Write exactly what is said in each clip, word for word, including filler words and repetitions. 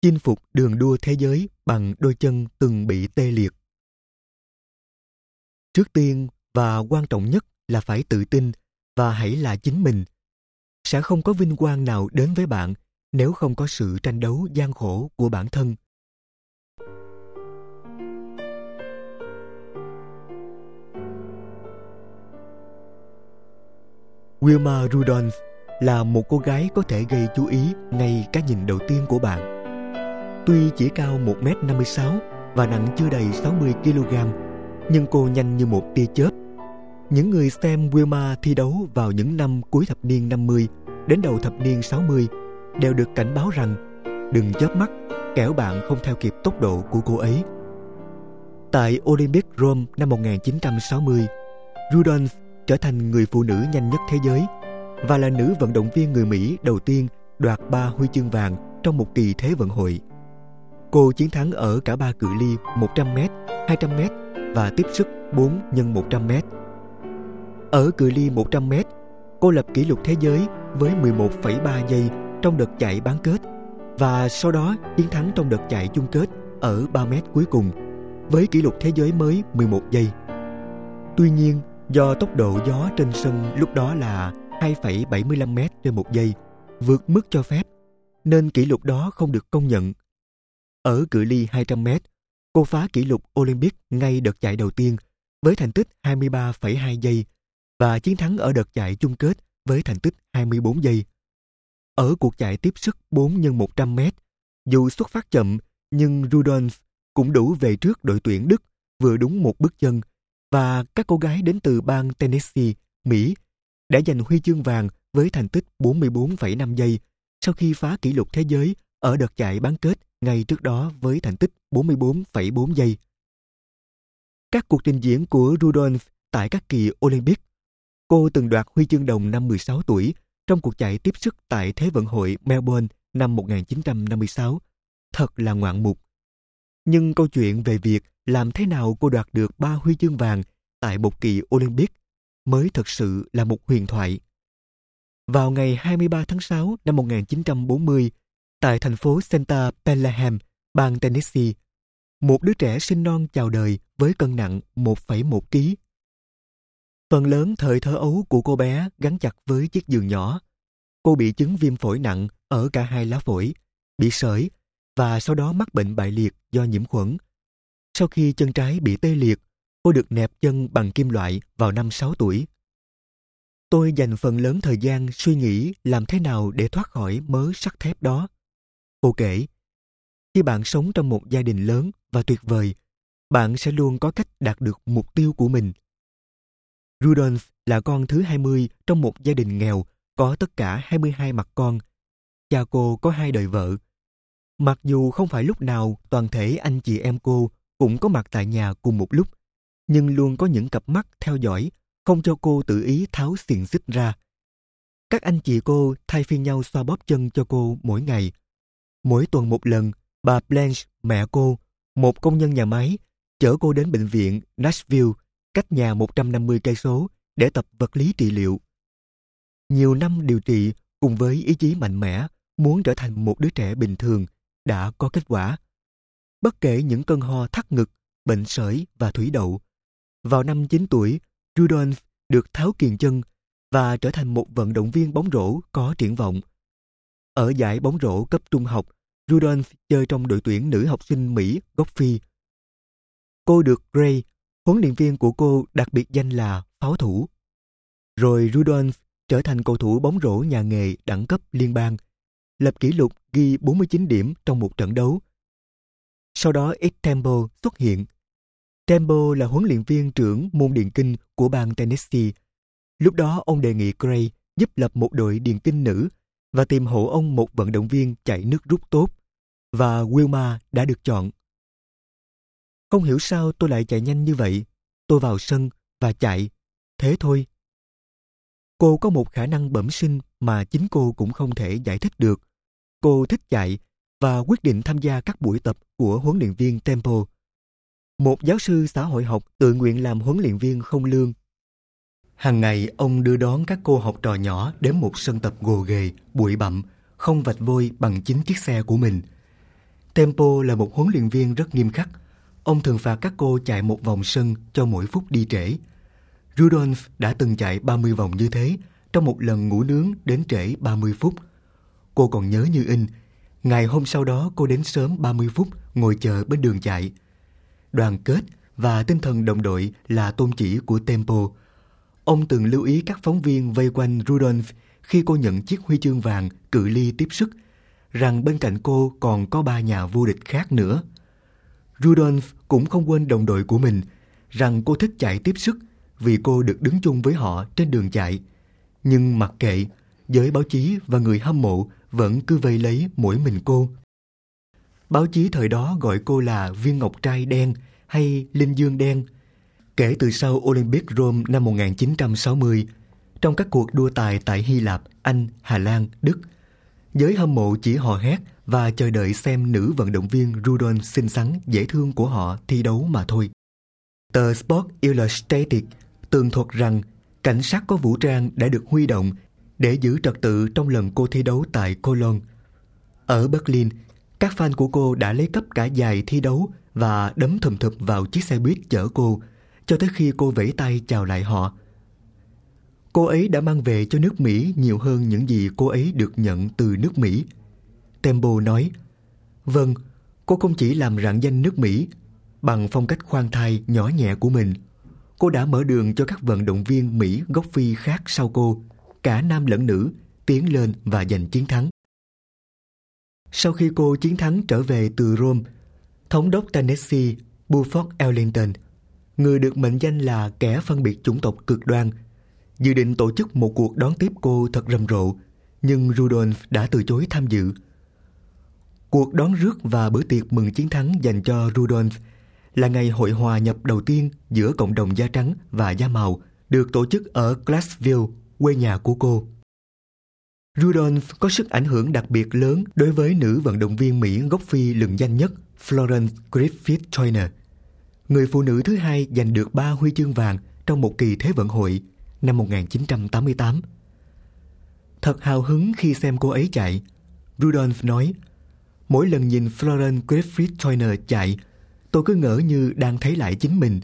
chinh phục đường đua thế giới bằng đôi chân từng bị tê liệt. Trước tiên và quan trọng nhất là phải tự tin và hãy là chính mình. Sẽ không có vinh quang nào đến với bạn nếu không có sự tranh đấu gian khổ của bản thân. Wilma Rudolph là một cô gái có thể gây chú ý ngay cái nhìn đầu tiên của bạn. Tuy chỉ cao một mét năm mươi sáu và nặng chưa đầy sáu mươi ki lô gam, nhưng cô nhanh như một tia chớp. Những người xem Wilma thi đấu vào những năm cuối thập niên năm mươi đến đầu thập niên sáu mươi đều được cảnh báo rằng đừng chớp mắt, kẻo bạn không theo kịp tốc độ của cô ấy. Tại Olympic Rome năm một nghìn chín trăm sáu mươi, Rudolph trở thành người phụ nữ nhanh nhất thế giới và là nữ vận động viên người Mỹ đầu tiên đoạt ba huy chương vàng trong một kỳ Thế vận hội. Cô chiến thắng ở cả ba cự ly một trăm mét, hai trăm mét và tiếp sức bốn nhân một trăm mét. Ở cự ly một trăm mét, cô lập kỷ lục thế giới với mười một phẩy ba giây trong đợt chạy bán kết và sau đó chiến thắng trong đợt chạy chung kết ở ba mét cuối cùng với kỷ lục thế giới mới mười một giây. Tuy nhiên, do tốc độ gió trên sân lúc đó là hai phẩy bảy mươi lăm mét trên một giây, vượt mức cho phép, nên kỷ lục đó không được công nhận. Ở cự ly hai trăm mét, cô phá kỷ lục Olympic ngay đợt chạy đầu tiên với thành tích hai mươi ba phẩy hai giây và chiến thắng ở đợt chạy chung kết với thành tích hai mươi bốn giây. Ở cuộc chạy tiếp sức bốn nhân một trăm mét, dù xuất phát chậm nhưng Rudolph cũng đủ về trước đội tuyển Đức vừa đúng một bước chân, và các cô gái đến từ bang Tennessee, Mỹ đã giành huy chương vàng với thành tích bốn mươi bốn phẩy năm giây sau khi phá kỷ lục thế giới ở đợt chạy bán kết ngay trước đó với thành tích bốn mươi bốn phẩy bốn giây. Các cuộc trình diễn của Rudolph tại các kỳ Olympic. Cô từng đoạt huy chương đồng năm mười sáu tuổi trong cuộc chạy tiếp sức tại Thế vận hội Melbourne năm một nghìn chín trăm năm mươi sáu. Thật là ngoạn mục. Nhưng câu chuyện về việc làm thế nào cô đoạt được ba huy chương vàng tại một kỳ Olympic mới thực sự là một huyền thoại. Vào ngày hai mươi ba tháng sáu năm một nghìn chín trăm bốn mươi, tại thành phố Santa Pelham, bang Tennessee, một đứa trẻ sinh non chào đời với cân nặng một phẩy một ki lô gam. Phần lớn thời thơ ấu của cô bé gắn chặt với chiếc giường nhỏ. Cô bị chứng viêm phổi nặng ở cả hai lá phổi, bị sởi và sau đó mắc bệnh bại liệt do nhiễm khuẩn. Sau khi chân trái bị tê liệt, cô được nẹp chân bằng kim loại vào năm sáu tuổi. Tôi dành phần lớn thời gian suy nghĩ làm thế nào để thoát khỏi mớ sắt thép đó. Cô kể, khi bạn sống trong một gia đình lớn và tuyệt vời, bạn sẽ luôn có cách đạt được mục tiêu của mình. Rudolph là con thứ hai mươi trong một gia đình nghèo có tất cả hai mươi hai mặt con. Cha cô có hai đời vợ. Mặc dù không phải lúc nào toàn thể anh chị em cô cũng có mặt tại nhà cùng một lúc, nhưng luôn có những cặp mắt theo dõi, không cho cô tự ý tháo xiềng xích ra. Các anh chị cô thay phiên nhau xoa bóp chân cho cô mỗi ngày. Mỗi tuần một lần, bà Blanche, mẹ cô, một công nhân nhà máy, chở cô đến bệnh viện Nashville, cách nhà một trăm năm mươi cây số, để tập vật lý trị liệu. Nhiều năm điều trị cùng với ý chí mạnh mẽ muốn trở thành một đứa trẻ bình thường đã có kết quả. Bất kể những cơn ho thắt ngực, bệnh sởi và thủy đậu, vào năm chín tuổi, Rudolph được tháo kiềng chân và trở thành một vận động viên bóng rổ có triển vọng. Ở giải bóng rổ cấp trung học, Rudolph chơi trong đội tuyển nữ học sinh Mỹ gốc Phi. Cô được Gray, huấn luyện viên của cô, đặc biệt danh là pháo thủ. Rồi Rudolph trở thành cầu thủ bóng rổ nhà nghề đẳng cấp liên bang, lập kỷ lục ghi bốn mươi chín điểm trong một trận đấu. Sau đó Ed Temple xuất hiện. Temple là huấn luyện viên trưởng môn điền kinh của bang Tennessee. Lúc đó ông đề nghị Gray giúp lập một đội điền kinh nữ và tìm hộ ông một vận động viên chạy nước rút tốt, và Wilma đã được chọn. Không hiểu sao tôi lại chạy nhanh như vậy. Tôi vào sân và chạy, thế thôi. Cô có một khả năng bẩm sinh mà chính cô cũng không thể giải thích được. Cô thích chạy và quyết định tham gia các buổi tập của huấn luyện viên Temple, một giáo sư xã hội học tự nguyện làm huấn luyện viên không lương. Hàng ngày ông đưa đón các cô học trò nhỏ đến một sân tập gồ ghề, bụi bặm, không vạch vôi bằng chính chiếc xe của mình. Tempo là một huấn luyện viên rất nghiêm khắc. Ông thường phạt các cô chạy một vòng sân cho mỗi phút đi trễ. Rudolph đã từng chạy ba mươi vòng như thế trong một lần ngủ nướng đến trễ ba mươi phút. Cô còn nhớ như in, ngày hôm sau đó cô đến sớm ba mươi phút ngồi chờ bên đường chạy. Đoàn kết và tinh thần đồng đội là tôn chỉ của Tempo. Ông từng lưu ý các phóng viên vây quanh Rudolph khi cô nhận chiếc huy chương vàng cự ly tiếp sức, rằng bên cạnh cô còn có ba nhà vô địch khác nữa. Rudolph cũng không quên đồng đội của mình, rằng cô thích chạy tiếp sức vì cô được đứng chung với họ trên đường chạy. Nhưng mặc kệ, giới báo chí và người hâm mộ vẫn cứ vây lấy mỗi mình cô. Báo chí thời đó gọi cô là viên ngọc trai đen hay linh dương đen. Kể từ sau Olympic Rome năm một nghìn chín trăm sáu mươi, trong các cuộc đua tài tại Hy Lạp, Anh, Hà Lan, Đức, giới hâm mộ chỉ hò hét và chờ đợi xem nữ vận động viên Rudolph xinh xắn dễ thương của họ thi đấu mà thôi. Tờ Sport Illustrated tường thuật rằng cảnh sát có vũ trang đã được huy động để giữ trật tự trong lần cô thi đấu tại Cologne. Ở Berlin, các fan của cô đã lấy cắp cả giày thi đấu và đấm thùm thụp vào chiếc xe buýt chở cô, cho tới khi cô vẫy tay chào lại họ. Cô ấy đã mang về cho nước Mỹ nhiều hơn những gì cô ấy được nhận từ nước Mỹ. Tempo nói, vâng, cô không chỉ làm rạng danh nước Mỹ. Bằng phong cách khoan thai nhỏ nhẹ của mình, cô đã mở đường cho các vận động viên Mỹ gốc Phi khác sau cô, cả nam lẫn nữ, tiến lên và giành chiến thắng. Sau khi cô chiến thắng trở về từ Rome, Thống đốc Tennessee Buford Ellington, người được mệnh danh là kẻ phân biệt chủng tộc cực đoan, dự định tổ chức một cuộc đón tiếp cô thật rầm rộ, nhưng Rudolph đã từ chối tham dự. Cuộc đón rước và bữa tiệc mừng chiến thắng dành cho Rudolph là ngày hội hòa nhập đầu tiên giữa cộng đồng da trắng và da màu, được tổ chức ở Clarksville, quê nhà của cô. Rudolph có sức ảnh hưởng đặc biệt lớn đối với nữ vận động viên Mỹ gốc Phi lừng danh nhất Florence Griffith Joyner, người phụ nữ thứ hai giành được ba huy chương vàng trong một kỳ Thế vận hội năm một nghìn chín trăm tám mươi tám. Thật hào hứng khi xem cô ấy chạy, Rudolph nói, mỗi lần nhìn Florence Griffith Joyner chạy, tôi cứ ngỡ như đang thấy lại chính mình.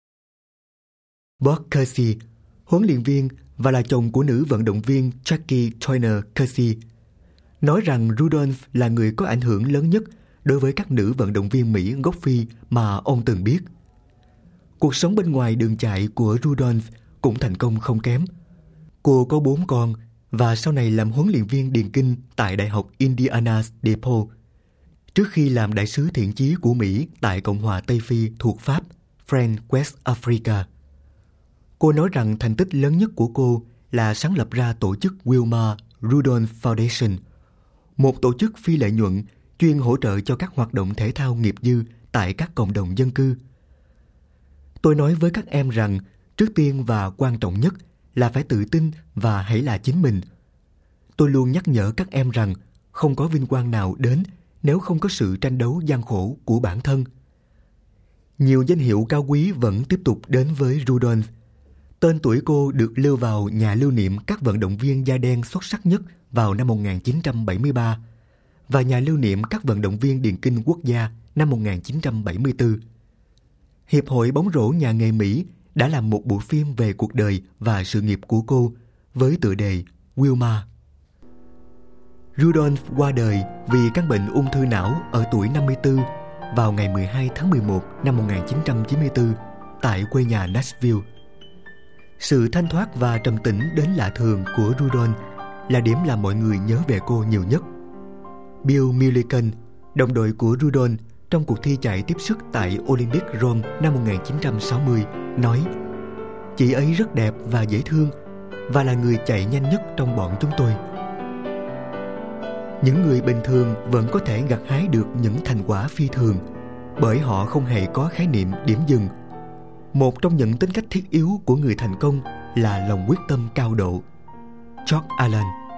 Bob Kersey, huấn luyện viên và là chồng của nữ vận động viên Jackie Joyner Kersey, nói rằng Rudolph là người có ảnh hưởng lớn nhất đối với các nữ vận động viên Mỹ gốc Phi mà ông từng biết. Cuộc sống bên ngoài đường chạy của Rudolph cũng thành công không kém. Cô có bốn con và sau này làm huấn luyện viên điền kinh tại Đại học Indiana DePaul, trước khi làm đại sứ thiện chí của Mỹ tại Cộng hòa Tây Phi thuộc Pháp, French West Africa. Cô nói rằng thành tích lớn nhất của cô là sáng lập ra tổ chức Wilma Rudolph Foundation, một tổ chức phi lợi nhuận chuyên hỗ trợ cho các hoạt động thể thao nghiệp dư tại các cộng đồng dân cư. Tôi nói với các em rằng trước tiên và quan trọng nhất là phải tự tin và hãy là chính mình. Tôi luôn nhắc nhở các em rằng không có vinh quang nào đến nếu không có sự tranh đấu gian khổ của bản thân. Nhiều danh hiệu cao quý vẫn tiếp tục đến với Rudolph. Tên tuổi cô được lưu vào nhà lưu niệm các vận động viên da đen xuất sắc nhất vào năm một nghìn chín trăm bảy mươi ba và nhà lưu niệm các vận động viên điền kinh quốc gia năm một nghìn chín trăm bảy mươi tư. Hiệp hội bóng rổ nhà nghề Mỹ đã làm một bộ phim về cuộc đời và sự nghiệp của cô với tựa đề Wilma. Rudolph qua đời vì căn bệnh ung thư não ở tuổi năm mươi tư vào ngày mười hai tháng mười một năm một nghìn chín trăm chín mươi tư tại quê nhà Nashville. Sự thanh thoát và trầm tĩnh đến lạ thường của Rudolph là điểm làm mọi người nhớ về cô nhiều nhất. Bill Milliken, đồng đội của Rudolph trong cuộc thi chạy tiếp sức tại Olympic Rome năm một nghìn chín trăm sáu mươi, nói: "Chị ấy rất đẹp và dễ thương và là người chạy nhanh nhất trong bọn chúng tôi." Những người bình thường vẫn có thể gặt hái được những thành quả phi thường bởi họ không hề có khái niệm điểm dừng. Một trong những tính cách thiết yếu của người thành công là lòng quyết tâm cao độ. George Allen.